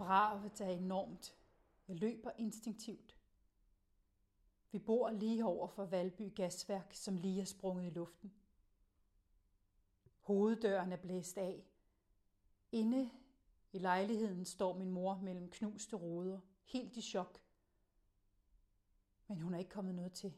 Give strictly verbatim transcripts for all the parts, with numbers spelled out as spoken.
Bravet er enormt. Jeg løber instinktivt. Vi bor lige over for Valby Gasværk, som lige er sprunget i luften. Hoveddøren er blæst af. Inde i lejligheden står min mor mellem knuste ruder, helt i chok. Men hun er ikke kommet noget til.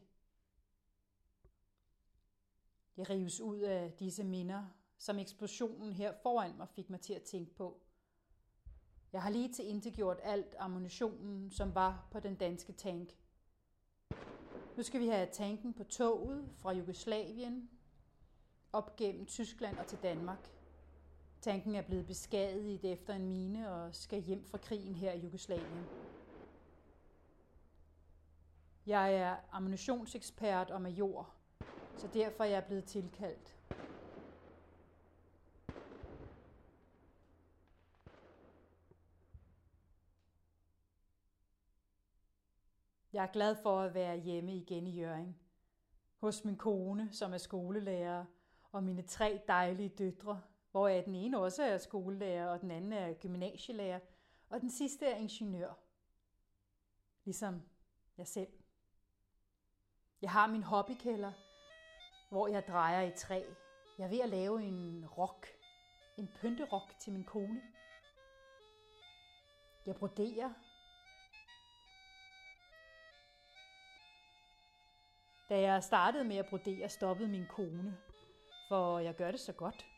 Jeg rives ud af disse minder, som eksplosionen her foran mig fik mig til at tænke på. Jeg har lige tilintetgjort alt ammunitionen, som var på den danske tank. Nu skal vi have tanken på toget fra Jugoslavien op gennem Tyskland og til Danmark. Tanken er blevet beskadiget efter en mine og skal hjem fra krigen her i Jugoslavien. Jeg er ammunitionsekspert og major, så derfor er jeg blevet tilkaldt. Jeg er glad for at være hjemme igen i Hjørring. Hos min kone, som er skolelærer, og mine tre dejlige døtre, hvoraf den ene også er skolelærer, og den anden er gymnasielærer, og den sidste er ingeniør. Ligesom jeg selv. Jeg har min hobbykælder, hvor jeg drejer i træ. Jeg er ved at lave en rok, en pynterok til min kone. Jeg broderer. Da jeg startede med at brodere, stoppede min kone, for jeg gør det så godt.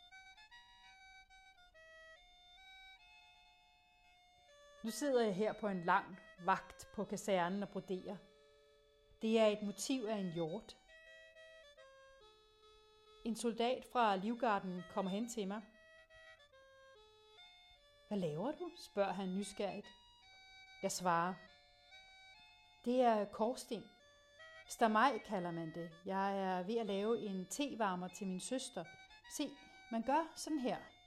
Nu sidder jeg her på en lang vagt på kasernen og broderer. Det er et motiv af en hjort. En soldat fra Livgarden kommer hen til mig. Hvad laver du? Spørger han nysgerrigt. Jeg svarer. Det er korsten. Stamaj kalder man det. Jeg er ved at lave en tevarmer til min søster. Se, man gør sådan her.